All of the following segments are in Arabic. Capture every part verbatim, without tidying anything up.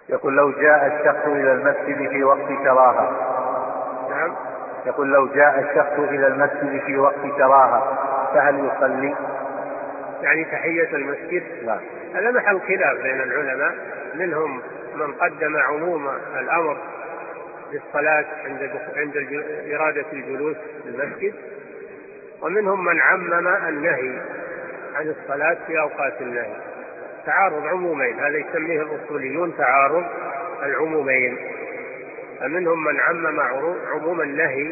يقول لو جاء الشخص إلى المسجد في وقت كراهة. نعم. يقول لو جاء الشخص إلى المسجد في وقت كراهة فهل يصلي؟ يعني تحية المسجد؟ لا. هذا محل خلاف بين العلماء، منهم من قدم عموم الأمر بالصلاة عند عند إرادة الجلوس في المسجد، ومنهم من عمم النهي عن الصلاة في أوقات النهي. تعارض عمومين، هذا يسميه الأصوليون تعارض العمومين. فمنهم من عمم عموم النهي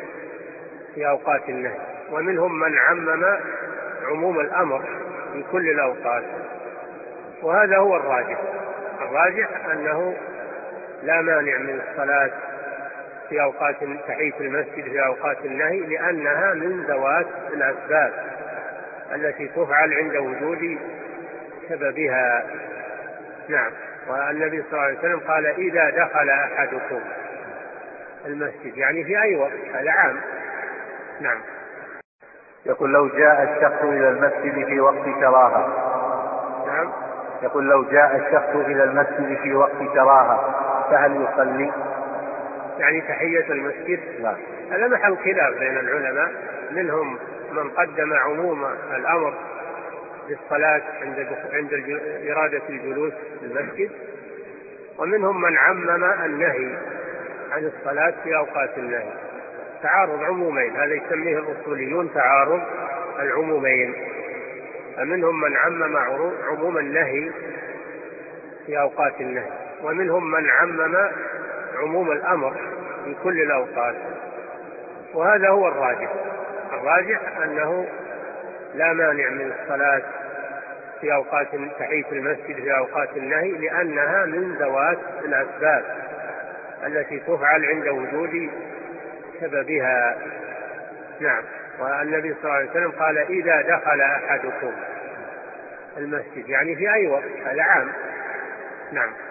في أوقات النهي، ومنهم من عمم عموم الأمر في كل الأوقات، وهذا هو الراجح. الراجح أنه لا مانع من الصلاة في أوقات تحية المسجد في أوقات النهي، لأنها من ذوات الأسباب التي تفعل عند وجود سببها. نعم. والنبي صلى الله عليه وسلم قال إذا دخل أحدكم المسجد، يعني في أي وقت، هذا عام. نعم. يقول لو جاء الشخص إلى المسجد في وقت كراهة. نعم. يقول لو جاء الشخص إلى المسجد في وقت كراهة فهل يصلي؟ يعني تحية المسجد؟ لا. هذا محل خلاف بين العلماء، منهم من قدم عموم الأمر بالصلاة عند عند إرادة الجلوس في المسجد، ومنهم من عمم النهي عن الصلاة في أوقات النهي. تعارض عمومين، هذا يسميه الأصوليون تعارض العمومين. فمنهم من عمم عموم النهي في أوقات النهي، ومنهم من عمم عموم الأمر في كل الأوقات، وهذا هو الراجح. الراجح أنه لا مانع من الصلاة في أوقات تحية المسجد في أوقات النهي، لأنها من ذوات الأسباب التي تفعل عند وجود سببها. نعم. والنبي صلى الله عليه وسلم قال إذا دخل أحدكم المسجد، يعني في أي وقت، هذا عام. نعم.